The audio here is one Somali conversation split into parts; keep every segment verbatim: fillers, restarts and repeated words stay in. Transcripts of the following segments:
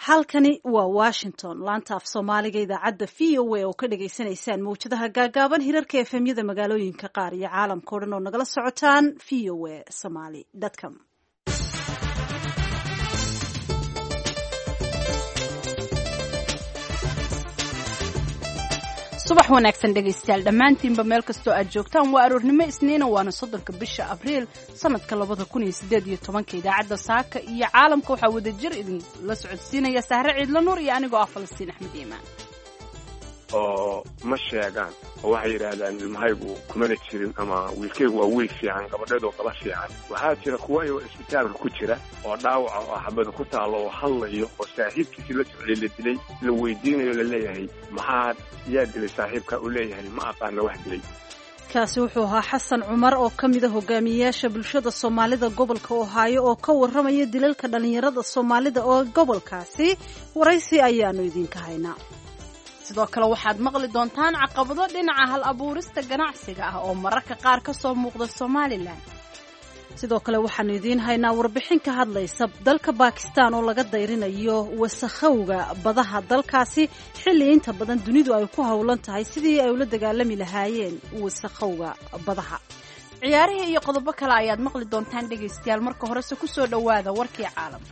halkani waa Washington laanta af Soomaaliga idaacadda V O A oo ka dhageysanaysaan mawjadaha gaagaaban hirarka efemyada magaalooyinka qaar iyo caalamka oo dhan oo nagala socotaan v o a somali dot com. subax wanaagsan dhegaystayaal dhammaantiinba meel kastoo aad joogtaan waa aroornimo isniina waana soddonka bisha abriil sanadka labada kun iyo siddeed iyo tobanka idaacadda saaka iyo caalamka waxaa wada jir idinla socodsiinaya sahre ciidla nuur iyo anigoo ah falastiin axmed iimaan oo ma sheegaan oo waxay yidhaahdaan ilmahaygu kumana jirin ama wiilkaygu waa wiil fiican gabadheedoo qaba fiican waxaa jira kuwa iyagoo isbitaalka ku jira oo dhaawaca oo xabada ku taalo oo hadlayo oo saaxiibkiisii la socday la dilay la weydiinayo la leeyahay maxaad yaa dilay saaxiibka uu leeyahay ma aqaana wax dilay kaasi wuxuu ahaa xasan cumar oo ka mid a hogaamiyeyaasha bulshada soomaalida gobolka Ohio oo ka warramaya dilalka dhalinyarada soomaalida oo gobolkaasi waraysi ayaanu idinka haynaa sidoo kale waxaad maqli doontaan caqabado dhinaca hal abuurista ganacsiga ah oo mararka qaar ka soo muuqda Soomaaliland sidoo kale waxaan idiin haynaa warbixin ka hadlaysa dalka Pakistan oo laga dayrinayo wasakhowga badaha dalkaasi xilli inta badan dunidu ay ku hawlan tahay sidii ay ula dagaalami lahaayeen wasakhowga badaha ciyaarihii iyo qodobo kale ayaad maqli doontaan dhagaystayaal marka horese ku soo dhawaada warkii caalamka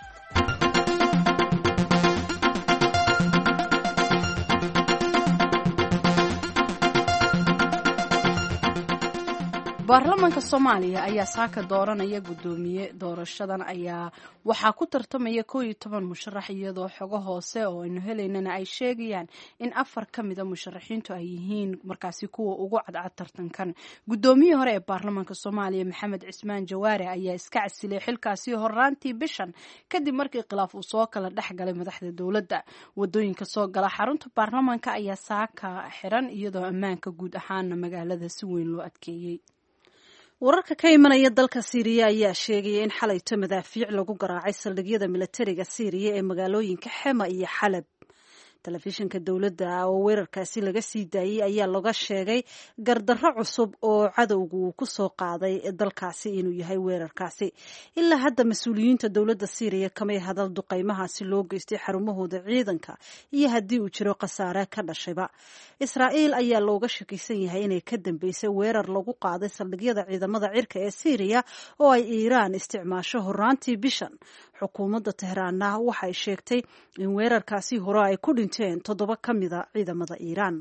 baarlamaanka Soomaaliya ayaa saaka dooranaya gudoomiye doorashadan ayaa waxaa ku tartamaya koob iyo toban musharax iyadoo xogo hoose oo aynu helaynana ay sheegayaan in afar ka mid ah musharaxiintu ay yihiin markaasi kuwa ugu cadcad tartankan gudoomiye hore ee baarlamaanka Soomaaliya Maxamed Cismaan Jawaare ayaa iska casilay xilkaasi horaantii bishan kadib markii khilaaf uu soo kala dhaxgalay madaxda dawladda wadooyinka soo gala xarunta baarlamaanka ayaa saaka xiran iyadoo ammaanka guud ahaan magaalada si weyn loo adkeeyay wararka ka imanaya dalka Syria ayaa sheegaya in xalayto madaafiic lagu garaacay saldhigyada militariga Syria ee magaalooyinka Hama iyo Xalab telefishinka dawladda oo weerarkaasi laga sii daayay ayaa laga sheegay gardarro cusub oo cadowgu ku soo qaaday dalkaasi inuu yahay weerarkaasi ilaa hadda mas'uuliyiinta dawladda Syria kamay hadal duqeymahaasi loo geystay xarumahooda ciidanka iyo haddii uu jiro khasaare ka dhashayba Israa'iil ayaa looga shakisan yahay inay ka dambeysay weerar lagu qaaday saldhigyada ciidamada cirka ee Syria oo ay Iiraan isticmaasho horaantii bishan xukuumadda Tehraanna waxay sheegtay in weerarkaasi hore ay ku dhinteen toddoba ka mid ah ciidamada Iiraan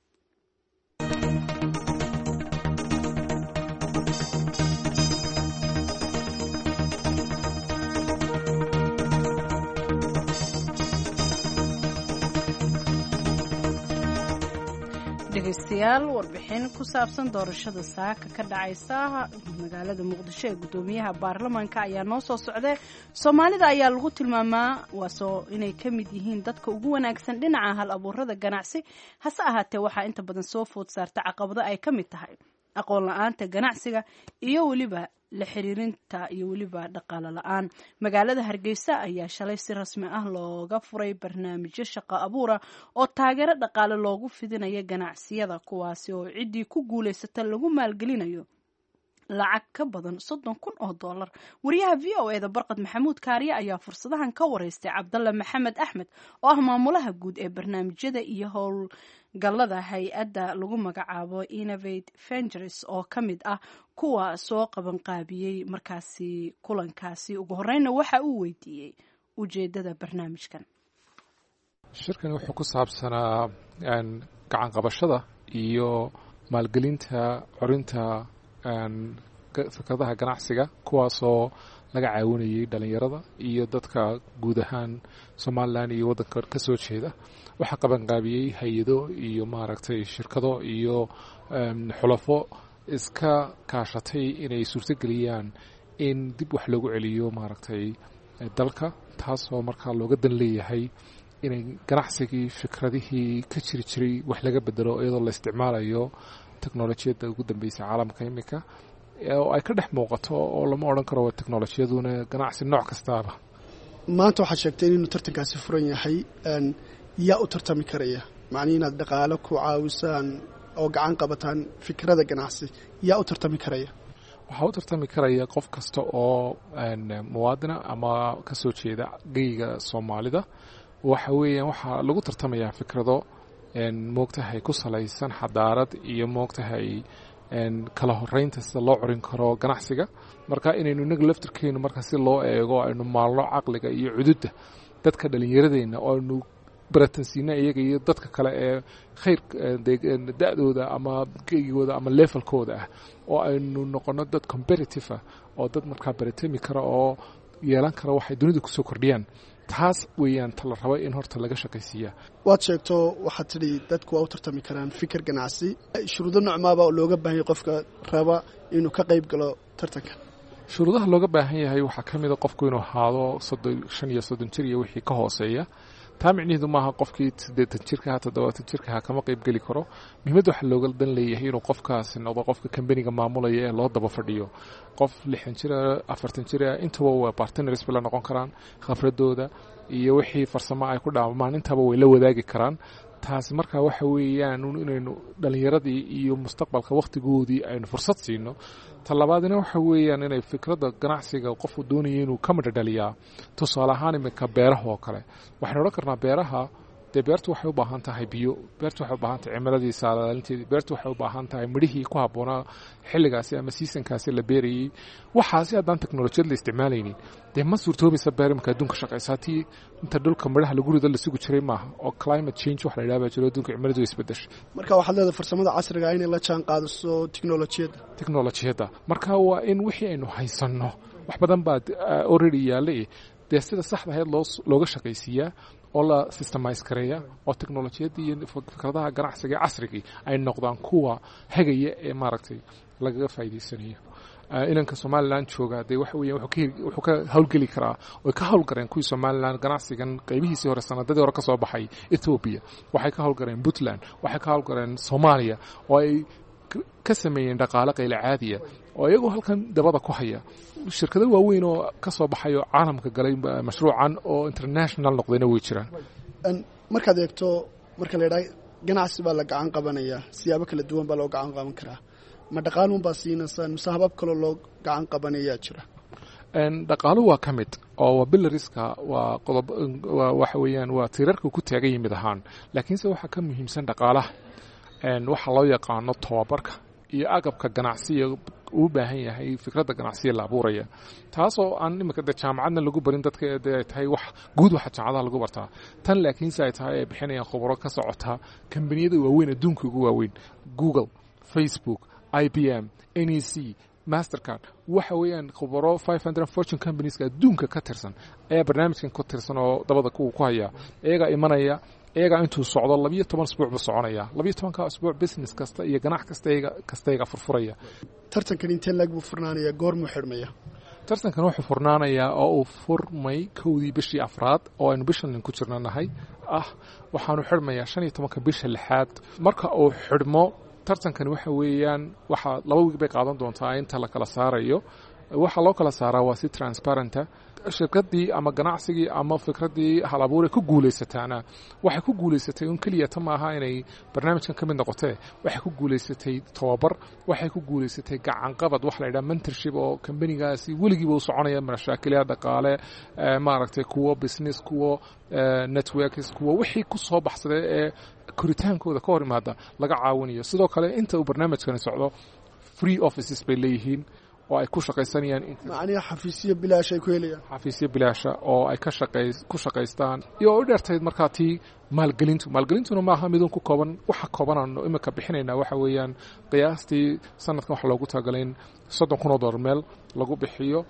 dhegaystayaal warbixin ku saabsan doorashada saaka ka dhacaysa magaalada Muqdisho ee gudoomiyaha baarlamaanka ayaa noo soo socday Soomaalida ayaa lagu tilmaamaa waasoo inay ka mid yihiin dadka ugu wanaagsan dhinaca hal abuurada ganacsi hase ahaatee waxaa inta badan soo food saarta caqabado ay ka mid tahay aqoon la'aanta ganacsiga iyo waliba la xiriirinta iyo waliba dhaqaale la'aan magaalada Hargeysa ayaa shalay si rasmi ah looga furay barnaamijyo shaqo abuura oo taageero dhaqaale loogu fidinayo ganacsiyada kuwaasi oo cidii ku guuleysata lagu maalgelinayo lacag ka badan soddon kun oo dollar wariyaha V O A da Barqad Maxamuud Kaariye ayaa fursadahan ka wareystay Cabdalla Maxamed Axmed oo ah maamulaha guud ee barnaamijyada iyo howl galada hay-adda lagu magacaabo Innovate Ventures oo ka mid ah kuwa soo qaban qaabiyey markaasi kulankaasi ugu horeyna waxa uu weydiiyey ujeedada barnaamijkan shirkan wuxuu ku saabsanaa gacan qabashada iyo maalgelinta corinta fikradaha ganacsiga kuwaasoo laga caawinayay dhalinyarada iyo dadka guud ahaan Somaliland iyo waddanka ka soo jeeda waxaa qabanqaabiyey hay-ado iyo maaragtay shirkado iyo xulafo iska kaashatay inay suurtageliyaan in dib wax loogu celiyo maaragtay dalka taasoo markaa looga dan leeyahay inay ganacsigii fikradihii ka jiri jiray wax laga bedelo iyadoo la isticmaalayo teknolojiyadda ugu dambeysay caalamka imika oo ay ka dhex muuqato oo lama odhan karo waa teknolojiyaduna ganacsi nooc kastaaba maanta waxaad sheegtay inuu tartankaasi furan yahay yaa u tartami karaya macnii inaad dhaqaalo ku caawisaan oo gacan qabataan fikrada ganacsi yaa u tartami karaya waxaa u tartami karaya qof kasta oo muwaadina ama ka soo jeeda geyga soomaalida waxa weeyaan waxaa lagu tartamayaa fikrado moogtahay ku salaysan xadaarad iyo moogtahay kala horeynta sida loo corin karo ganacsiga marka inaynu inaga laftirkeenu marka si loo eego aynu maalno caqliga iyo cududda dadka dhallinyaradeenna oo aynu baratansiina iyaga iyo dadka kale ee khayr da-dooda ama geygooda ama levelkooda ah oo aynu noqono dad competitive ah oo dad markaa baratami kara oo yeelan kara waxay dunida kusoo kordhiyaan taas weeyaan tala raba in horta laga shaqaysiiyaa waad sheegto waxaad tidhi dadku waa u tartami karaan fikir ganacsi shuruudo nocmaaba looga baahanya qofka raba inuu ka qayb galo tartanka shuruudaha looga baahan yahay waxaa ka mid a qofku inuu ahaado soddon shan iyo soddon jir iyo wixii ka hooseeya taa micniheedu maaha qofkii siddeetan jirkaha toddobaatan jirkaha kama qayb geli karo muhiimadda waxaa looga dan leeyahay inuu qofkaasi noqdo qofka kambaniga maamulaya ee loo daba fadhiyo qof lixdan jira afartan jira intaba waa bartners bay la noqon karaan khafradooda iyo wixii farsamo ay ku dhaamaan intaba way la wadaagi karaan taasi markaa waxa weeyaan inaynu dhallinyaradii iyo mustaqbalka wakhtigoodii aynu fursad siino talabaadina waxa weeyaan inay fikradda ganacsiga qofku doonaya inuu ka madhadhaliyaa tusaale ahaan iminka beeraha oo kale waxaynu odhan karnaa beeraha dee beertu waxay u baahan tahay biyo beertu waxay u baahan tahay cimiladii saadaalinteedii beertu waxay u baahan tahay midhihii ku habboonaa xilligaasi ama seasonkaasi la beerayey waxaasi haddaan teknolojiyad la isticmaalaynin dee ma suurtoobaysa beer iminka adduunka shaqaysa hatii inta dhulka midhaha lagu rido la sugi jiray maaha oo climate change wax la yidhaha baa jiro adduunka cimiladu isbedeshay marka waxaad leedahay farsamada casriga inay la jaan qaadiso teknolojiyadda teknolojiyadda marka waa in wixii aynu haysanno wax badan baa already yaallay dee sida saxda ahayd loo looga shaqaysiiyaa oo la systemize kareeya oo teknolojiyadda iyo fikradaha ganacsiga ee casrigii ay noqdaan kuwa hagaya ee maaragtay lagaga faa'iidaysanayo ilanka somalilan jooga dee waxa weeyaan wuxuu ka howlgeli karaa oo ka howlgareen kuwii somalilan ganacsigan qaybihiisii hore sanadadii hore ka soo baxay Ethiopia waxay ka howlgareen Puntland waxay ka howlgareen Soomaaliya oo ay ka sameeyeen dhaqaale qayl caadiya oo iyagoo halkan dabada ku haya shirkado waaweyn oo ka soo baxayo caalamka galay mashruucan oo international noqdayna way jiraan markaad eegto marka la yidhaha ganacsi baa la gacan qabanayaa siyaabo kala duwan baa loo gacan qaban karaa ma dhaqaaluun baa siinaysaan mise habab kaloo loo gacan qabanayaa jira dhaqaalu waa ka mid oo waa bilariska waa qodob waxa weeyaan waa tiirarka ku taagan yimid ahaan laakiinse waxaa ka muhiimsan dhaqaalaha waxaa loo yaqaano tababarka iyo agabka ganacsiga uu baahan yahay fikradda ganacsiga la abuuraya taasoo aan iminka de jaamacadna lagu barin dadka ay tahay wax guud waxa jaamacadaha lagu bartaa tan laakiinse ay tahay ay bixinayaan khubaro ka socota kambaniyada waaweyn adduunka ugu waaweyn Google Facebook I B M N E C Mastercard waxa weeyaan khubaro five hundred fortune companies adduunka ka tirsan ee barnaamijkan ku tirsan oo dabada ku ku haya iyaga imanaya iyaga intuu socdo labiyo toban usbuuc buu soconaya labiyo toban ka usbuuc business kasta iyo ganacsi kasta iyaga kasta iyaga furfuraya tartankan intee lag buu furnaanaya goormu xirmaya tartankan wuxuu furnaanayaa oo uu furmay kowdii bishii afraad oo aynu bishan ku jirnanahay ah waxaanu xirmayaa shan iyo tobanka bisha lixaad marka uu xidhmo tartankan waxa weeyaan waxa laba wiig bay qaadan doontaa inta la kala saarayo waxa loo kala saaraa waa si transparenta shirkadii ama ganacsigii ama fikradii hal abuure ku guuleysataana waxay ku guuleysatay un keliya ta maaha inay barnaamijkan ka mid noqotee waxay ku guuleysatay tababar waxay ku guuleysatay gacan qabad wax la yidhaha mentorship oo kambanigaasi weligiiba u soconaya mashaakilada dhaqaale maaragtay kuwo business kuwo networks kuwo wixii ku soo baxsaday ee koritaankooda ka hor imaada laga caawinayo sidoo kale inta uu barnaamijkani socdo free offices bay leeyihiin oo ay ku shaqaysanayaan macnaha xafiisyo bilaash ay ku helayaan xafiisyo bilaasha oo ay ka shaqay ku shaqaystaan iyo u dheertayd markaa tii maalgelintu maalgelintuna maaha midun ku kooban waxa koobanano imika bixinaynaa waxa weeyaan qiyaastii sanadkan waxa loogu talagalay in soddon kun oo dollar meel lagu bixiyo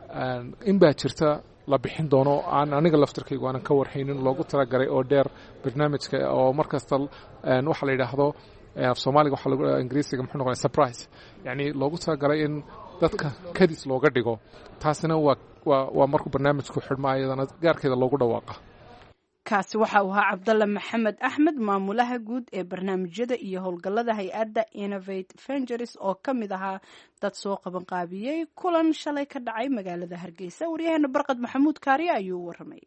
in baa jirta la bixin doono aan aniga laftarkaygu aanan ka warhaynin loogu talagalay oo dheer barnaamijka oo markasta waxa la yidhaahdo af soomaaliga waxa lagu ingiriisiga muxuu noqonaya surprise yacni loogu talagalay in dadka kadis looga dhigo taasina waa waa waa markuu barnaamijku xidhmo ayadana gaarkeeda loogu dhawaaqa kaasi waxa uu ahaa cabdalla maxamed axmed maamulaha guud ee barnaamijyada iyo howlgallada hay-adda innovate ventures oo ka mid ahaa dad soo qabanqaabiyey kulan shalay ka dhacay magaalada hargeysa waryaheena barqad maxamuud kaariye ayuu warramay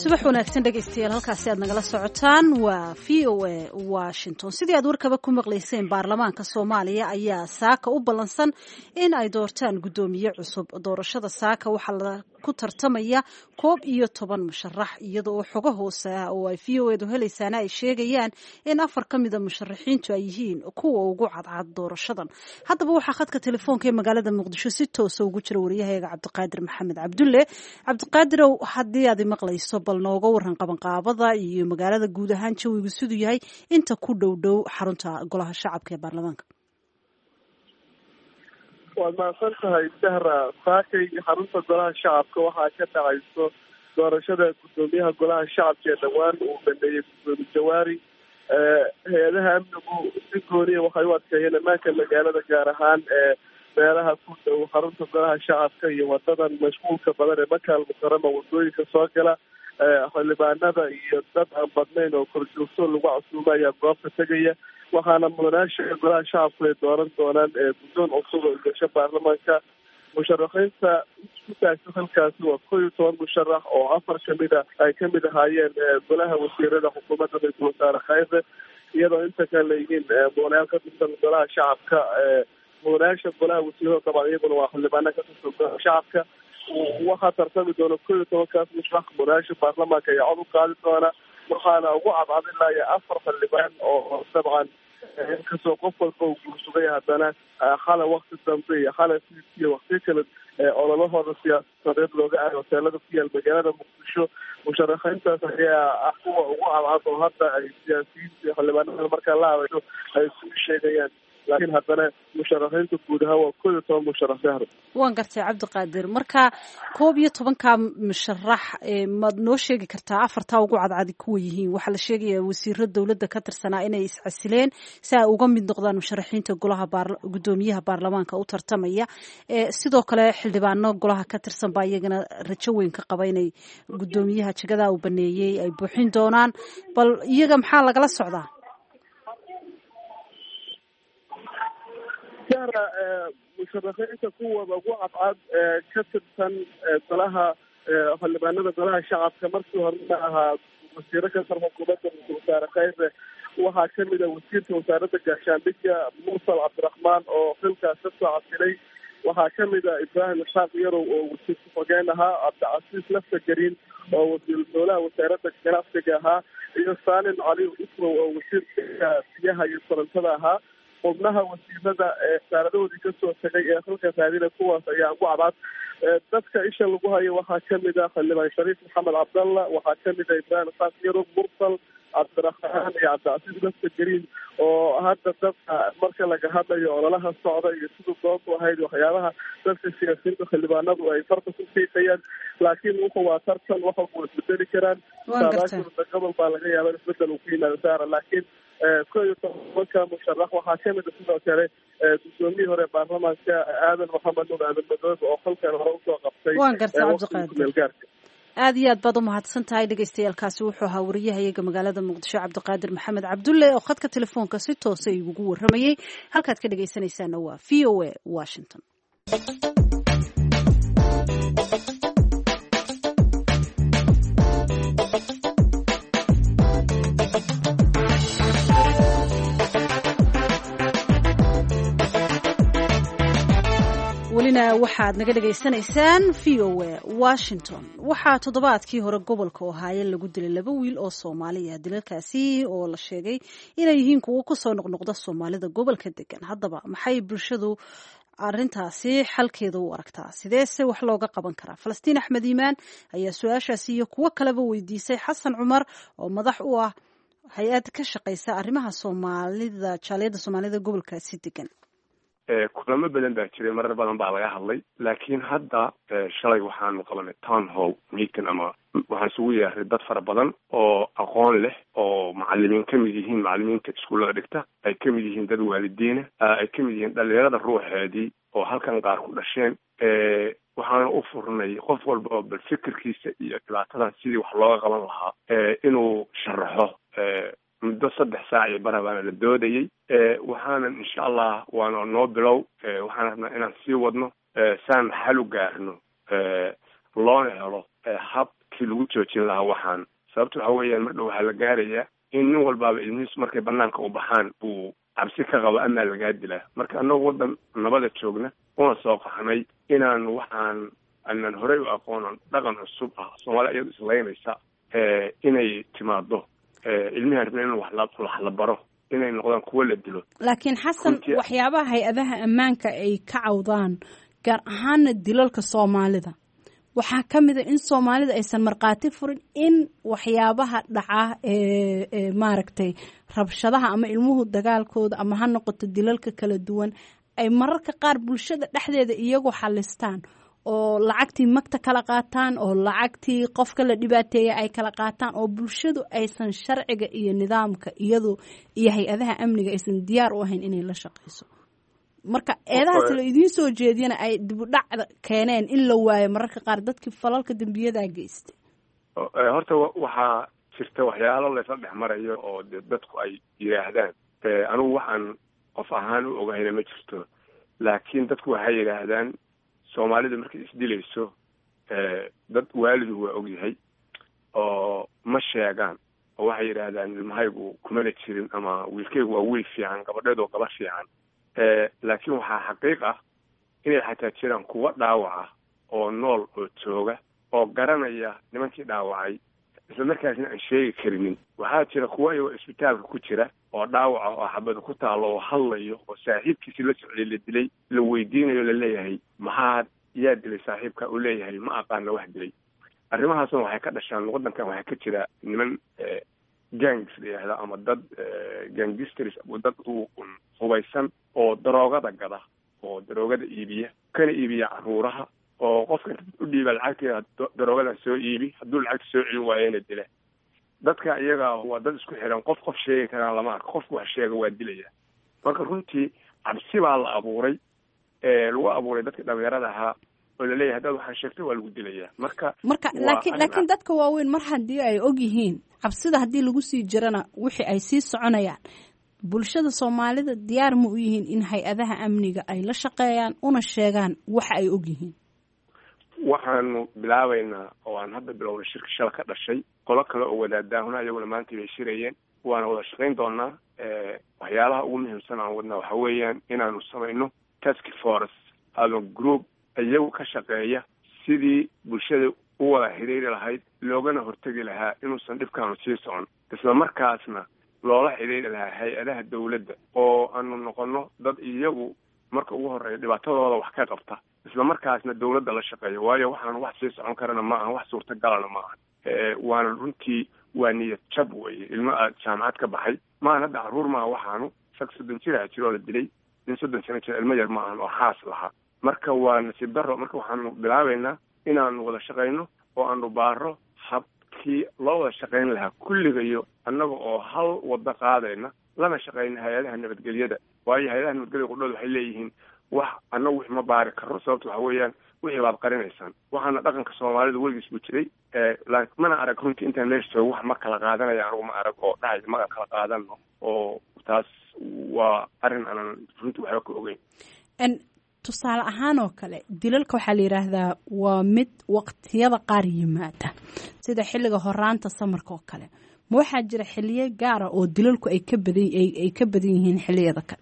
subax wanaagsan dhegaystayaal halkaasi aad nagala socotaan waa v o a washington. sidii aad warkaba ku maqlayseen baarlamaanka soomaaliya ayaa saaka u ballansan in ay doortaan guddoomiye cusub. doorashada saaka waxaa la ku tartamaya koob iyo toban musharax iyada oo xogo hoose ah oo ay v o edu helaysaana ay sheegayaan in afar ka mida musharaxiintu ay yihiin kuwa ugu cadcad doorashadan. haddaba waxaa khadka telefoonka ee magaalada muqdisho si toosa ugu jira wariyahayaga cabdiqaadir maxamed cabdulle. cabdiqaadirow, haddii aad maqlayso bal nooga waran qabanqaabada iyo magaalada guud ahaan jawigu siduu yahay inta ku dhow dhow xarunta golaha shacabka ee baarlamaanka. waad mahadsan tahay sahra. saakay xarunta golaha shacabka waxaa ka dhacayso doorashada guddoomiyaha golaha shacabka ee dhawaan uu baneeyey gudoomiye jawaari. hay-adaha amnigu si gooniya waxay u adkeeyeen ammaanka magaalada, gaar ahaan ee meelaha ku dhow xarunta golaha shacabka iyo wadadan mashquulka badan ee makaal mukarama wadooyinka soo gala. xildhibaanada iyo dad aan badnayn oo korjoogto lagu casuuma ayaa goobta tegaya, waxaana mudanaasha golaha shacabku ay dooran doonaan guddoon cusub oo gasho baarlamaanka. musharaxiinta isku taagta halkaasi waa kow iyo toban musharax oo afar kamid a ay kamid ahaayeen golaha wasiirada xukuumadda ra-iisul wasaare khayre, iyadoo inta kale leeyihiin mudanayaal ka tirsan golaha shacabka. mudanayaasha golaha wasiirada dabcan iyaguna waa xildhibaana ka tirsan golaha shacabka. waxaa tartami doona kow iyo tobankaas musharax. mudanayaasha baarlamaanka ayaa cod u qaadi doona, waxaana ugu cadcadilaya afar xildhibaan oo dabcan inkastoo qof walba uu guursugay haddana xala wakti dambe iyo xala iyo wakti kale ololahooda siyaasadeed looga aayo hoteelada ku yaal magaalada muqdisho. musharaxiintaas ayaa ah kuwa ugu cadcad oo hadda ay siyaasiyiinta xildhibaanada markaa la hadasho ay isugu sheegayaan, laakiin haddana musharaxiinta guud ahaan waa koob iyo toban musharax sahro. waan gartay cabdiqaadir, marka koob iyo tobanka musharax maad noo sheegi kartaa afartaa ugu cadcadi kuwa yihiin? waxaa la sheegaya wasiiro dowladda ka tirsanaa inay iscasileen si ay uga mid noqdaan musharaxiinta golaha guddoomiyaha baarlamaanka u tartamaya. sidoo kale xildhibaano golaha ka tirsan baa iyagana rajo weyn ka qaba inay guddoomiyaha jagadaa uu baneeyey ay buuxin doonaan. bal iyaga maxaa lagala socdaa? sahra, musharaxiinta kuwooda ugu cadcad ka tirsan golaha xildhibaanada golaha shacabka markii horena ahaa wasiiro ka tirsan xukuumadda ra-iisul wasaare khayre waxaa kamid a wasiirka wasaaradda gaashaandhigga mursal cabdiraxmaan oo xilkaas ka soo casilay. waxaa kamid a ibraahim ishaaq yarow oo wasiir ku-xigeen ahaa, cabdicasiis lafta gariin oo wasiiru dowlaha wasaaradda ganacsiga ahaa, iyo saalin cali isrow oo wasiirka biyaha iyo korontada ahaa. xubnaha wasiirada ee wasaaradoodii kasoo tagay ee halka raadina kuwaas ayaa ugu cadcad. dadka isha lagu hayo waxaa kamid ah xildhibaan shariif maxamed cabdalla, waxaa kamid ah ibraahim ishaaq yarow, mursal cabdiraxmaan iyo cabdicasiis lafta gariin oo hadda dadka marka laga hadlayo ololaha socda iyo siduu doontu ahayd waxyaabaha dadka siyaasiyiinta xildhibaanadu ay farta ku fiiqayaan, laakiin wuxuu waa tartan, wax walba way isbedeli karaan. saadaashooda gobol baa laga yaaba in isbedel uu ku yimaado saara, laakiin kow iyo tobanka musharax waxaa kamid a sidoo kale guddoomiyihii hore baarlamaanka aadan maxamed nuur aadan madoobe oo halkan hore usoo qabtay. waan gartay cabdiqaadir, aad iyo aad baad umahadsan tahay. dhegeystayaaalkaasi wuxuu ahaa wariyahayaga magaalada muqdisho cabdiqaadir maxamed cabdulle oo khadka telefoonka si toosa igugu waramayey. halkaad ka dhegeysanaysaana waa v o a washington. welina waxaad naga dhegaysanaysaan v o a washington. waxaa toddobaadkii hore gobolka ohaayo lagu dilay laba wiil oo soomaaliya. dilalkaasi oo la sheegay inay yihiin kuwo kusoo noqnoqda soomaalida gobolka degan. haddaba maxay bulshadu arintaasi xalkeeda u aragtaa? sideese wax looga qaban karaa? falastiin axmed iimaan ayaa su-aashaasi iyo kuwo kaleba weydiisay xasan cumar oo madax u ah hay-ad ka shaqaysa arrimaha soomaalida jaaliyadda soomaalida gobolkaasi degan. kulamo badan baa jiray, marar badan baa laga hadlay, laakiin hadda shalay waxaanu qabanay town hall meeting ama waxaan isugu yeeray dad fara badan oo aqoon leh oo macalimiin kamid yihiin macalimiinta iskuullada dhigta, ay kamid yihiin dad waalidiina, ay kamid yihiin dhalinyarada ruuxeedii oo halkan qaar ku dhasheen. waxaana u furnay qof walba oo bal fikirkiisa iyo dhibaatadan sidii wax looga qaban lahaa inuu sharaxo. muddo saddex saac iyo bara baana la doodayey. waxaanan insha allah waana noo bilow, waxaan rabnaa inaan sii wadno saan xal u gaarno loona helo hab si lagu joojin lahaa waxaan sababta waxa weeyaan mar dhow waxaa la gaarayaa in nin walbaaba ilmihiisu markay banaanka u baxaan uu cabsi ka qabo amaa lagaa dilaa marka annagu waddan nabada joogna una soo qaxnay inaan waxaan aanan horey u aqoonan dhaqan cusub ah soomaali iyadu islaynaysa inay timaado ilmihi rabna in wax la baro inay noqdaan kuwo la dilo laakiin xasan waxyaabaha hay-adaha ammaanka ay ka cawdaan gaar ahaana dilalka soomaalida waxaa ka mid a in soomaalida aysan markhaati furin in waxyaabaha dhaca ee maaragtay rabshadaha ama ilmuhu dagaalkooda ama ha noqoto dilalka kala duwan ay mararka qaar bulshada dhexdeeda iyagu xalistaan oo lacagtii magta kala qaataan oo lacagtii qofka la dhibaateeya ay kala qaataan oo bulshadu aysan sharciga iyo nidaamka iyadu iyo hay-adaha amniga aysan diyaar u ahayn inay la shaqayso marka eedahaas la idiin soo jeediyana ay dibudhacda keeneen in la waayo mararka qaar dadkii falalka dembiyadaa geystay horta waxaa jirta waxyaalo laysla dhex marayo oo de dadku ay yidhaahdaan anigu waxaan qof ahaan u ogahayna ma jirto laakiin dadku waxay yidhaahdaan soomaalida markay isdilayso dad waalidu waa ogyahay oo ma sheegaan oo waxay yidhaahdaan ilmahaygu kumana jirin ama wiilkaygu waa wiil fiican gabadheedoo gaba fiican laakiin waxaa xaqiiq ah inay xataa jiraan kuwa dhaawaca oo nool oo jooga oo garanaya nimankii dhaawacay isla markaasna aan sheegi karinin waxaa jira kuwa iyagoo isbitaalka ku jira oo dhaawaca oo xabada ku taalo oo hadlayo oo saaxiibkiisi la socday la dilay la weydiinayo laleeyahay maxaa yaa dilay saaxiibka uu leeyahay ma aqaana wax dilay arrimahaasna waxay ka dhashaan waddankan waxaa ka jira niman gangs la yidhaahda ama dad gangsters dad u hubaysan oo daroogada gada oo daroogada iibiya kana iibiya caruuraha oo qofka inta u dhiiba lacagteeda daroogadan soo iibi hadduu lacagta soo celin waayana dila dadka iyaga waa dad isku xiran qof qof sheegi karaan lama arko qofku wax sheega waa dilaya marka runtii cabsi baa la abuuray lagu abuuray dadka dhalinyarada ahaa oo laleeyahay haddaad waxaa sheegtay waa lagu dilayaa marka marka laakiin laakiin dadka waaweyn mar haddii ay og yihiin cabsida haddii lagu sii jirana wixii ay sii soconayaan bulshada soomaalida diyaar ma u yihiin in hay-adaha amniga ay la shaqeeyaan una sheegaan waxa ay og yihiin waxaanu bilaabaynaa oo aan hadda bilowna shirka shala ka dhashay qolo kale oo wadaadaahuna iyaguna maanta bay shirayeen waana wada shaqayn doonaa waxyaalaha ugu muhiimsan aan wadnaa waxa weeyaan inaanu samayno task force ama group iyagu ka shaqeeya sidii bulshada u wada xidhiiri lahayd loogana hortegi lahaa inuusan dhibkaanu sii socon isla markaasna loola xidhiiri lahaa hay-adaha dawladda oo aanu noqono dad iyagu marka ugu horreeya dhibaatadooda wax ka qabta isla markaasna dawladda la shaqeeya waayo waxaan wax sii socon karana ma aha wax suurtagalana ma aha waana runtii waa niyad jab weye ilmo aad jaamacad ka baxay maahan hadda caruur maaha waxaanu sag soddon jiraha jiroo la dilay nin soddon sano jira ilmo yar ma ahan oo xaas lahaa marka waa nasiib daro marka waxaanu bilaabaynaa inaanu wada shaqayno oo aanu baaro habkii loo wada shaqayn lahaa kulligayo annaga oo hal wado qaadayna lana shaqayna hay-adaha nabadgelyada waayo hay-adaha nabadgelyada qudhooda waxay leeyihiin wax annagu wix ma baari karro sababta waxa weeyaan wixii baad qarinaysaan waxaana dhaqanka soomaalida weligiis buu jiray mana arag runtii intaan meesha joogo wax ma kala qaadanaya anugu ma arag oo dhahay magan kala qaadano oo taas waa arrin aanan runtii waxba ka ogeyn tusaale ahaan oo kale dilalka waxaa la yidhaahdaa waa mid waqtiyada qaar yimaada sida xilliga horaanta samarka oo kale ma waxaa jira xiliyo gaara oo dilalku ay ka badan ay ka badan yihiin xilliyada kale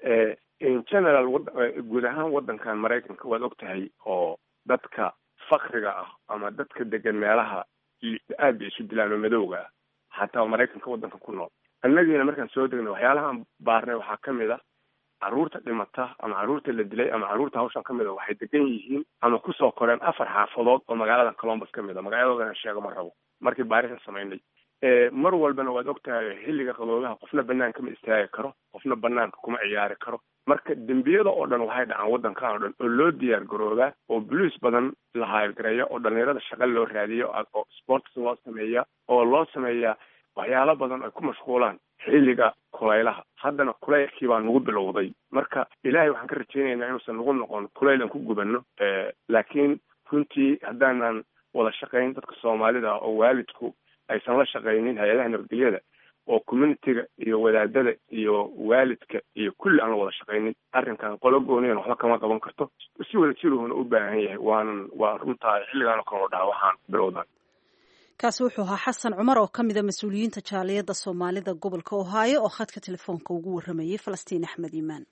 in general guud ahaan waddankan maraykanka waad og tahay oo dadka fakriga ah ama dadka degan meelaha aad bay isu dilaan oo madowga ah xataa maraykanka waddanka ku nool annagiina markaan soo degnay waxyaalahaan baarnay waxaa ka mid a carruurta dhimata ama carruurta la dilay ama carruurta hawshan ka mid a waxay degan yihiin ama kusoo koreen afar xaafadood oo magaalada columbus ka mid a magaaladoodana sheego ma rabo markii baarisan samaynay mar walbana waad og tahay xilliga qaboobaha qofna banaanka ma istaagi karo qofna banaanka kuma ciyaari karo marka dembiyada oo dhan waxay dhacaan waddankan oo dhan oo loo diyaar garoobaa oo boliis badan la hayrgareeya oo dhalinyarada shaqa loo raadiyo oo sports loo sameeya oo loo sameeyaa waxyaalo badan ay ku mashquulaan xilliga kulaylaha haddana kulaylkii baa nagu bilowday marka ilaahay waxaan ka rajaynaynaa inuusan nagu noqon kulayl aan ku gubanno laakiin runtii haddaanan wada shaqayn dadka soomaalida oo waalidku aysan la shaqaynin hay-adaha nabadgelyada oo communitiga iyo wadaadada iyo waalidka iyo kulli aan la wada shaqaynin arrinkan qolo gooniyan waxba kama qaban karto si wada jiruhuna u baahan yahay waanan waa runtaa xilligaan oo kale oo dhaha waxaan bilowdan kaasi wuxuu ahaa xasan cumar oo ka mida mas-uuliyiinta jaaliyadda soomaalida gobolka ohaayo oo khadka telefoonka ugu warramayay falastiin axmed iimaan.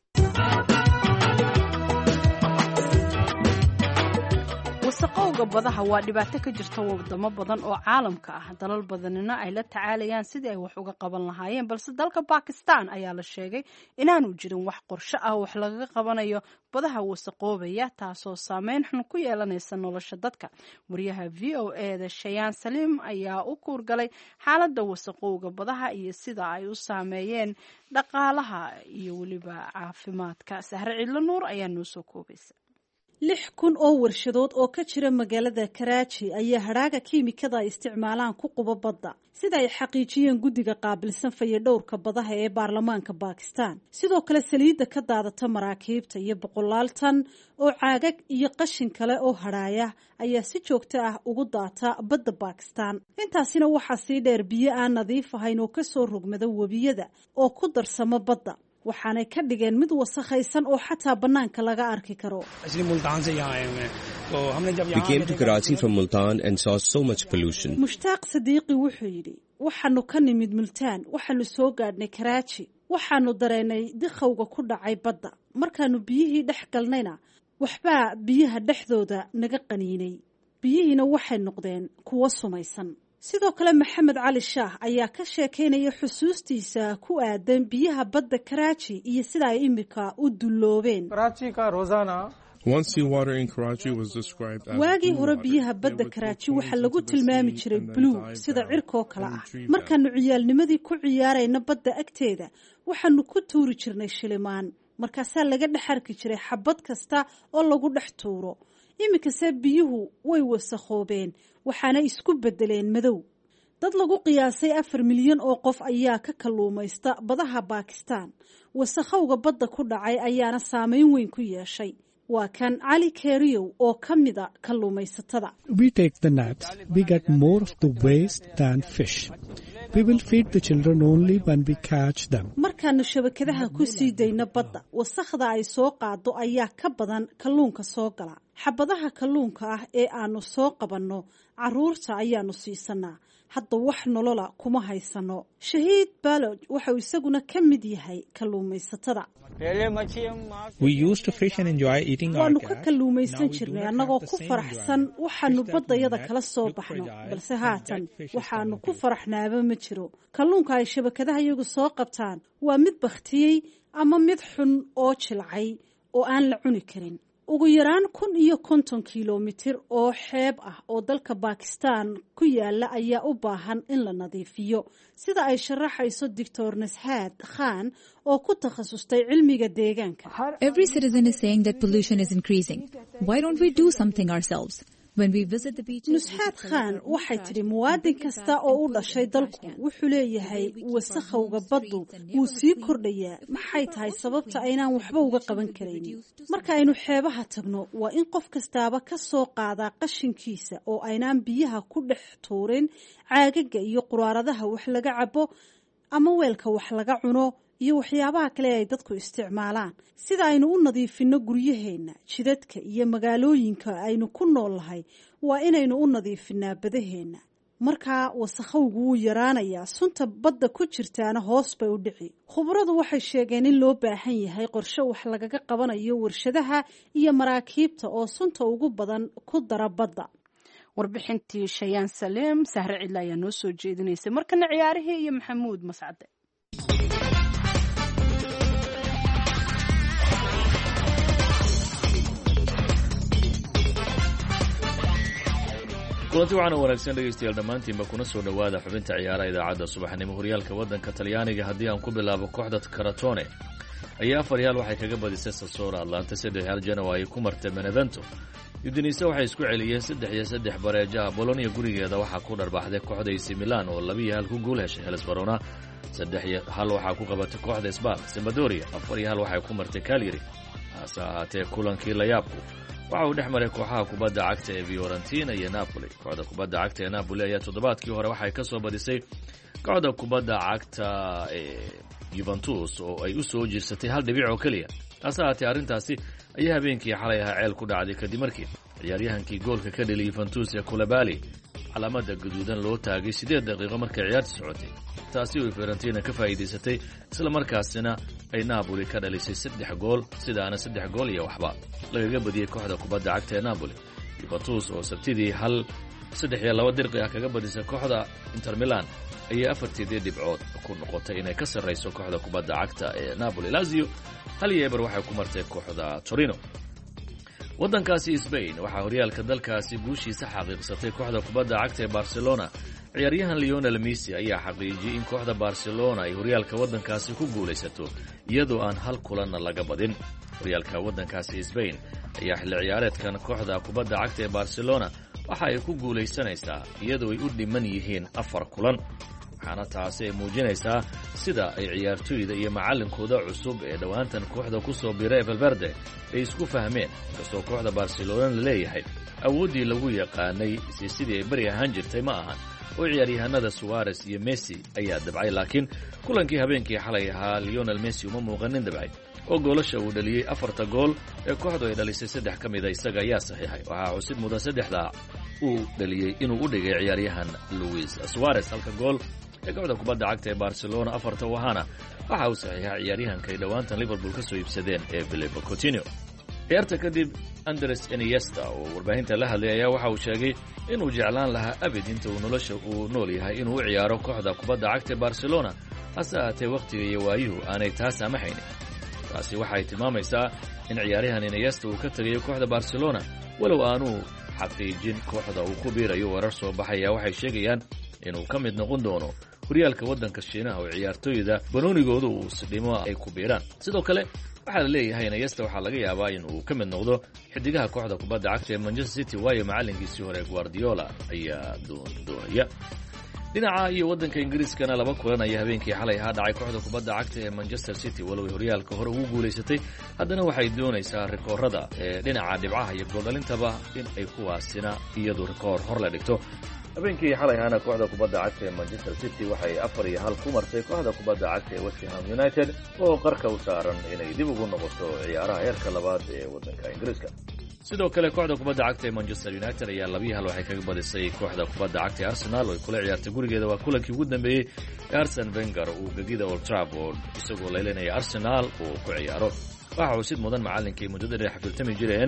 wasaqowga badaha waa dhibaato ka jirta wadamo badan oo caalamka ah. dalal badanina ay la tacaalayaan sidii ay wax uga qaban lahaayeen, balse dalka Bakistan ayaa la sheegay inaanu jirin wax qorshe ah wax laga qabanayo badaha wasaqoobaya, taasoo saameyn xun ku yeelanaysa nolosha dadka. wariyaha v o e da Shayaan Saliim ayaa u kuurgalay xaaladda wasaqowga badaha iyo sida ay u saameeyeen dhaqaalaha iyo weliba caafimaadka. Sahre Cidlo Nuur ayaa noo soo koobaysa. lix kun oo warshadood oo ka jira magaalada Karaaji ayaa hadhaaga kiimikada ay isticmaalaan ku quba badda, sida ay xaqiijiyeen guddiga qaabilsan fayadhowrka badaha ee baarlamaanka Bakistan. sidoo kale saliidda ka daadata maraakiibta iyo boqolaal tan oo caagag iyo qashin kale oo hadhaaya ayaa si joogto ah ugu daata badda Bakistan. intaasina waxaa sii dheer biyo aan nadiif ahayn oo kasoo rogmada webiyada oo ku darsama badda, waxaanay ka dhigeen mid wasakhaysan oo xataa bannaanka laga arki karo. We came to Karachi from Multan and saw so much pollution. Mushtaaq Sadiiqi wuxuu yidhi, waxaanu ka nimid Multan, waxaanu soo gaadhnay Karaaji, waxaanu dareennay dikhowga ku dhacay badda. markaanu biyihii dhex galnayna waxbaa biyaha dhexdooda naga qaniinay, biyihiina waxay noqdeen kuwo sumaysan. sidoo kale Maxamed Cali Shaah ayaa ka sheekeynaya xusuustiisa ku aadan biyaha badda Karaaji iyo sida ay imika u duloobeen. waagii hore biyaha badda Karaaji waxaa lagu tilmaami jiray blue sida cirkoo kale ah. markaanu ciyaalnimadii ku ciyaarayna badda agteeda waxaanu ku tuuri jirnay shilimaan, markaasaa laga dhex arki jiray xabad kasta oo lagu dhex tuuro. iminkase biyuhu way wasakhoobeen, waxaana isku bedeleen madow. dad lagu qiyaasay afar milyan oo qof ayaa ka kalluumaysta badaha Bakistan. wasakhowga badda ku dhacay ayaana saameyn weyn ku yeeshay. waa kan Cali Keriyow oo ka mida kalluumaysatada. We take the nets, we get more of the waste than fish. We will feed the children only when we catch them. markaanu shabakadaha ku sii dayna badda, wasakhda ay soo qaado ayaa ka badan kalluunka soo gala. xabadaha kalluunka ah ee aanu soo qabanno caruurta ayaanu siisanaa, hadda wax nolola kuma haysano. Shahiid Baloj wuxuu isaguna ka mid yahay kalluumaysatada. We used to fish and enjoy eating our waanu catch. ka kalluumaysan jirnay annagoo ku faraxsan waxaanu baddayada kala soo baxno, balse haatan waxaanu ku faraxnaaba ma jiro. kalluunka ay shabakadaha iyagu soo qabtaan waa mid bakhtiyey ama mid xun oo jilcay oo aan la cuni karin. ugu yaraan kun iyo konton kilomitir oo xeeb ah oo dalka Bakistan ku yaala ayaa u baahan in la nadiifiyo, sida ay sharaxayso Doctor Nashaad Khan oo ku takhasustay cilmiga deegaanka. Every citizen is saying that pollution is increasing. Why don't we do something ourselves? When we visit the beaches, Nushaad Khan waxay tiri muwaadin kasta oo u dhashay dalku wuxuu leeyahay wasakhowga baddu wuu sii kordhayaa. maxay tahay sababta aynaan waxba uga qaban karaynin? marka aynu xeebaha tagno waa in qof kastaaba ka soo qaadaa qashinkiisa oo aynaan biyaha ku dhex tuurin caagaga iyo quraaradaha wax laga cabo ama weelka wax laga cuno iyo waxyaabaha kale ay dadku isticmaalaan. sida aynu u nadiifino guryaheena, jidadka iyo magaalooyinka aynu ku noolahay waa inaynu u nadiifinaa badaheena. markaa wasakhowgu wuu yaraanayaa, sunta badda ku jirtaana hoos bay u dhici. khubaradu waxay sheegeen in loo baahan yahay qorshe wax lagaga qabanayo warshadaha iyo maraakiibta oo sunta ugu badan ku dara badda. warbixintii Shayaan Saliim, Sahre Cidlo ayaa noo soo jeedinaysay. markana ciyaarihii iyo Maxamuud Mascade. kulanti waxaana wanaagsan dhegaystayaal dhammaantiinba kuna soo dhowaada xubinta ciyaaraha idaacadda subaxnimo. horyaalka waddanka talyaaniga haddii aan ku bilaabo, kooxda Karatone ayaa afar yaal waxay kaga badisay Sassuolo. Atlanta saddex yaal Genoa ay ku martay Benevento. Udinese waxay isku celiyeen saddex iyo saddex bareejaha. Bologna gurigeeda waxaa ku dharbaxday kooxda A C Milan oo laba iyo hal ku guul heshay. Hellas Verona saddex iyo hal waxaa ku qabatay kooxda Spal. Sampdoria afar iyo hal waxay ku martay Cagliari. hase ahaatee kulankii la yaabku waxa uu dhex maray kooxaha kubadda cagta ee Fiorentina iyo Napoli. kooxda kubadda cagta ee Napoli ayaa toddobaadkii hore waxay ka soo badisay kooxda kubadda cagta ee Juventus oo ay u soo jirsatay hal dhibic oo keliya. hase ahaatee arrintaasi ayaa habeenkii xalay ahaa ceel ku dhacday kadib markii ciyaaryahankii goolka ka dheliyay Juventus ee Koulibaly calaamada gaduudan loo taagay siddeed daqiiqo markay ciyaarta socotay taasi oo Fiorentina ka faa'iidaysatay isla markaasina ay Napoli ka dhalisay saddex gool sidaana saddex gool iyo waxba lagaga badiyay kooxda kubadda cagta ee Napoli. Juventus oo sabtidii hal saddex iyo laba dirqi ah kaga badisay kooxda Inter Milan ayay afartii dhibcood ku noqotay inay ka sarreyso kooxda kubadda cagta ee Napoli. Lazio hal iyo eber waxay ku martay kooxda Torino. waddankaasi Spain waxaa horyaalka dalkaasi guushiisa xaqiiqsatay kooxda kubadda cagta ee Barcelona. ciyaaryahan Lionel Messi ayaa xaqiijiyay in kooxda Barcelona ay horyaalka waddankaasi ku guulaysato iyadoo aan hal kulanna laga badin. horyaalka waddankaasi Spain ayaa xilli ciyaareedkan kooxda kubadda cagta ee Barcelona waxa ay ku guulaysanaysaa iyadoo ay u dhiman yihiin afar kulan. waxaana taasi ay muujinaysaa sida ay ciyaartoyda iyo macallinkooda cusub ee dhowaantan kooxda ku soo biiray Valverde ay isku fahmeen inkastoo kooxda Barcelona la leeyahay awooddii lagu yaqaanay si sidii ay bari ahaan jirtay ma ahan oo ciyaaryahanada Suarez iyo Messi ayaa dabcay laakiin kulankii habeenkii xalay ahaa Lionel Messi uma muuqanin dabcay oo goolasha uu dhaliyay afarta gool ee kooxdu ay dhalisay saddex ka mid ah isaga ayaa saxiixay waxaa cusub muda saddexda uu dhaliyay inuu u dhigay ciyaaryahan Luis Suarez halka gool ee kooxda kubadda cagta ee Barcelona afarta waxaana waxa uu saxiixay ciyaaryahanka ay dhowaantan Liverpool ka soo iibsadeen ee Philippe Coutinho. ciyaarta kadib Andres Iniesta oo warbaahinta la hadlay ayaa waxa uu sheegay inuu jeclaan lahaa abid inta uu nolosha uu nool yahay inuu u ciyaaro kooxda kubadda cagta ee Barcelona hase ahaatee waqtiga iyo waayuhu aanay taas saamaxaynin. taasi waxay tilmaamaysaa in ciyaaryahan Iniesta uu ka tagayo kooxda Barcelona walow aanu xaqiijin kooxda uu ku biirayo. warar soo baxaya waxay sheegayaan inuu ka mid noqon doono horyaalka waddanka Shiinaha oo ciyaartoyda banoonigoodu uu sidhimo ay ku biiraan. sidoo kale waxaa la leeyahay Iniesta waxaa laga yaabaa in uu ka mid noqdo xidigaha kooxda kubadda cagta ee Manchester City waayo macallinkiisii hore Guardiola ayaa doonaya. dhinaca iyo waddanka Ingiriiskana laba kulan ayaa habeenkii xalay ahaa dhacay kooxda kubadda cagta ee Manchester City walow horyaalka hore ugu guulaysatay haddana waxay doonaysaa rikoorada ee dhinaca dhibcaha iyo gooldhalintaba in ay kuwaasina iyadu rikoor hor la dhigto. habeenkii xalay ahaana kooxda kubadda cagta ee Manchester City waxay afar iyo hal ku martay kooxda kubadda cagta ee West Ham United oo qarka u saaran inay dib ugu noqoto ciyaaraha heerka labaad ee waddanka Ingiriiska. sidoo kale kooxda kubadda cagta ee Manchester United ayaa laba iyo hal waxay kaga badisay kooxda kubadda cagta ee Arsenal oo ay kula ciyaartay gurigeeda. waa kulankii ugu dambeeyay ee Arsene Wenger uu gegida Old Trafford isagoo leelanaya Arsenal uu ku ciyaaro. waxa uu sid mudan macallinkii muddada dheer xafiltami jireen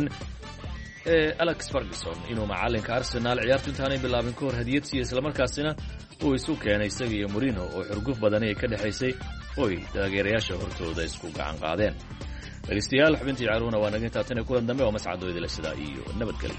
ee Alex Ferguson inuu macallinka Arsenal ciyaartu intaanay bilaabin ka hor hadiyad siiyay isla markaasina uu isu keenay isaga iyo Mourinho oo xurguf badan ay ka dhaxaysay oo ay taageerayaasha hortooda isku gacan qaadeen. dhageystayaal xubintii caaluuna waa naga intaa tan kulan dambe oo mascadooda la sidaa iyo nabadgelyo.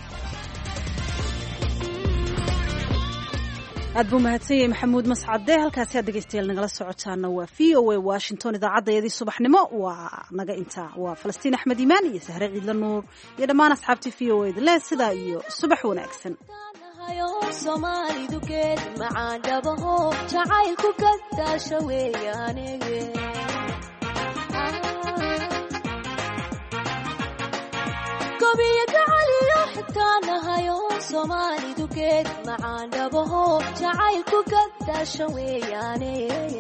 aad buu mahadsan yahay maxamuud mascade. halkaasi aad dhegeystayaal nagala socotaana waa v o a Washington. idaacadayadii subaxnimo waa naga intaa. waa Falastiin Axmed Iimaan iyo Sahre Ciidla Nuur iyo dhammaan asxaabtii v o a le sidaa iyo subax wanaagsan. Soomaalidu geed macaan dhabaho jacaylku ka daasho weeyaanege gobiya gacaliyo xitaa nahayo Soomaalidu geed macaan dhabaho jacaylku ka daasho weeyaane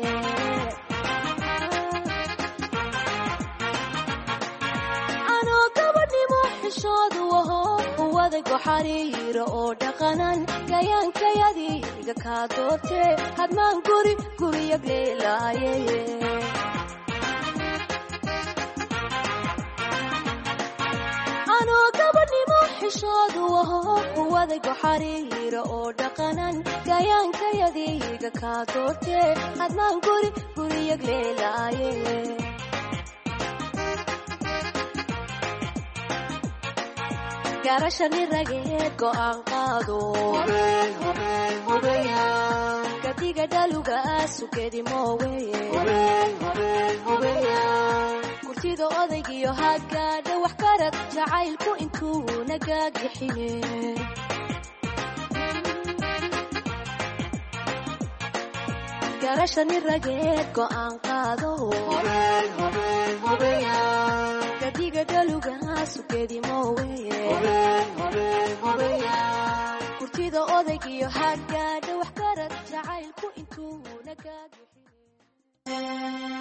anoo gabadhnimo xishoodu waho uwada goxariiro oo dhaqanan gayaankayadii iga kaa doortee hadmaan guri guriya gleelaaye anoo gabadhnimo xishoodu waho uwada goxariiro oo dhaqanan gayaankayadii iga kaa doortee hadmaan guri guriya gleelaaye garashani rageed go'aan qaado gadiga dhaluga sugedi mooweye kurtida odaygiyo hagaadha wax karad jacaylku intuu nagaagixine garashani rageed go'aan qaado gadiga dhaluga sugedi mooweye kurtida odaygiyo hagaadha wax karad jacaylku intuu nagaagixine